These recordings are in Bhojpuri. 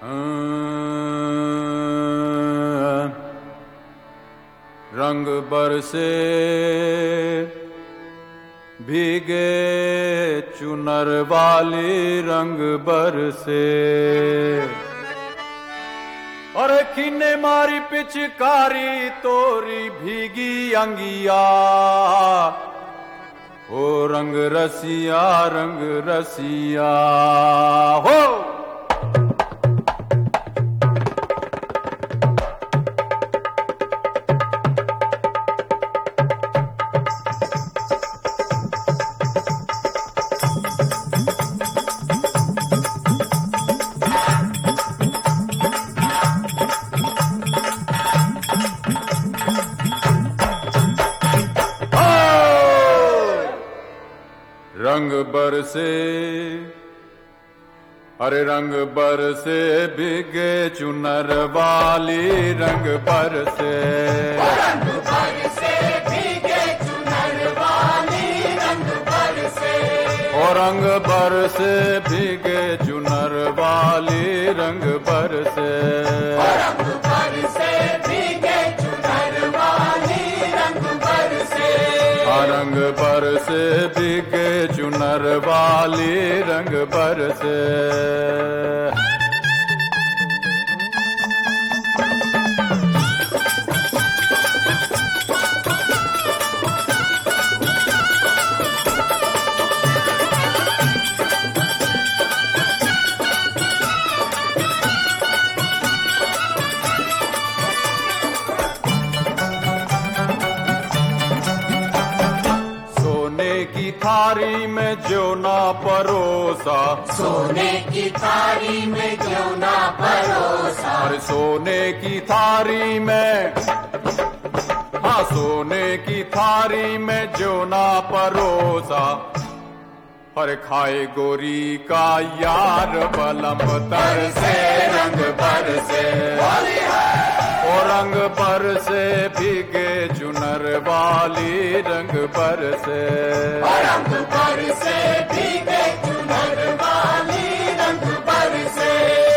रंग बरसे भीगे चुनर वाली रंग बरसे। अरे किन्ने मारी पिचकारी तोरी भीगी अंगिया, ओ रंग रसिया हो। रंग बरसे, अरे रंग बरसे भीगे चुनर वाली रंग बरसे। रंग बरसे भीगे चुनर वाली रंग बरसे। ओ रंग बरसे भीगे चुनर वाली रंग बरसे। रंग बरसे भीगे चुनर वाली रंग बरसे। रंग बरसे भीगे चुनर वाली रंग बरसे। की थारी में जो ना परोसा, सोने की थारी में जो ना परोसा। अरे सोने की थारी में, हाँ सोने की थारी में जो ना परोसा। पर खाए गोरी का यार बलम तर से रंग बरसे। ओ रंग बरसे भीगे चुनर वाली रंग बरसे। रंग बरसे भीगे चुनर वाली रंग बरसे।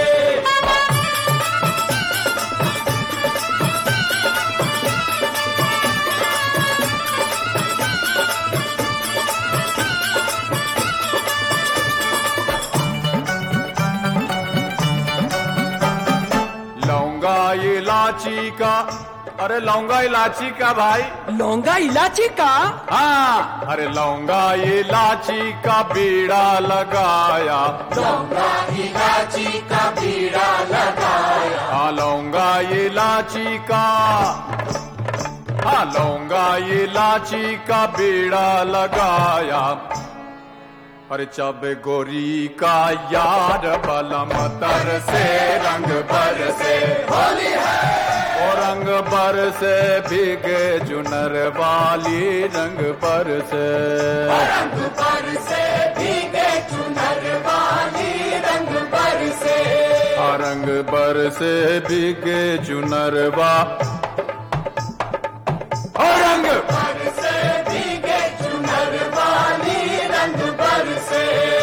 लौंगा इलाची का, अरे लौंगा इलाची का भाई, लौंगा इलाची का, हाँ अरे लौंगा इलाची का बीड़ा लगाया। लौंगा इलाची का बीड़ा लगाया। हाँ लौंगा इलाची का, हाँ लौंगा इलाची का बीड़ा लगाया। अरे चब गोरी का यार बलम तर से रंग बरसे। होली है ओ रंग बरसे भीगे चुनर वाली रंग बरसे। रंग बरसे भीगे चुनर वाली रंग बरसे। रंग बरसे भीगे चुनर रंग बरसे भीगे चुनर वाली रंग बरसे।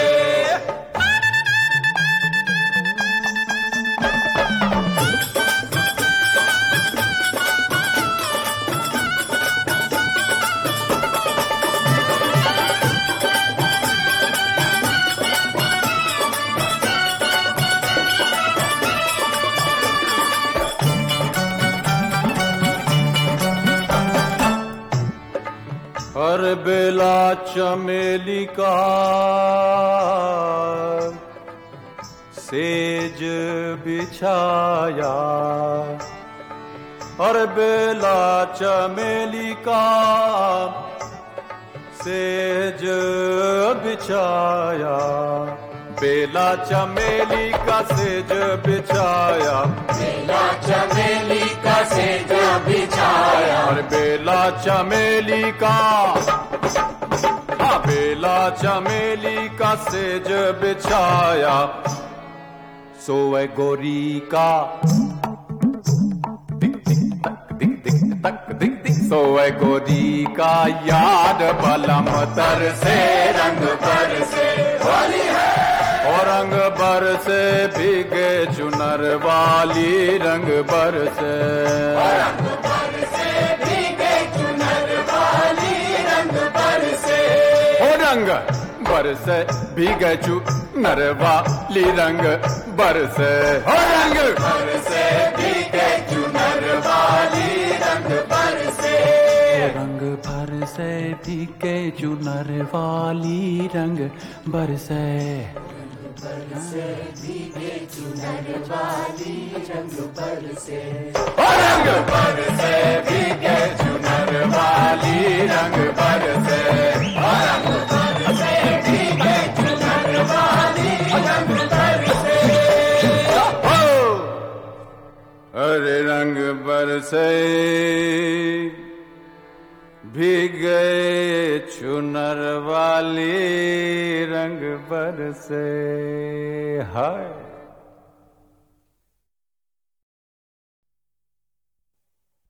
हर बेला चमेली का सेज बिछाया। हर बेला चमेली का सेज बिछाया। बेला चमेली का सेज बिछाया। बेला चमेली का सेज बिछाया। और बेला चमेली का, हाँ बेला चमेली का सेज बिछाया। सोए गोरी का दिक दिक तक दिक दिक तक दिक दिक। सोए गोरी का याद बलम तर से रंग बरसे। होली है और रंग बरसे भीगे चुनर वाली रंग बरसे रंग बरसे भीगे चुनर वाली रंग बरसे हो रंग बरसे भीगे चुनर वाली रंग बरसे हो रंग बरसे भीगे चुनर वाली रंग बरसे रंग बरसे भीगे चुनर वाली रंग बरसे बरसे भीगे चुनर वाली रंग बरसे हो रंग बरसे भीगे चुनर वाली रंग बरसे हो रंग बरसे भीगे चुनर वाली रंग बरसे हो अरे रंग बरसे भीगे चुनर वाली रंग बरसे हाय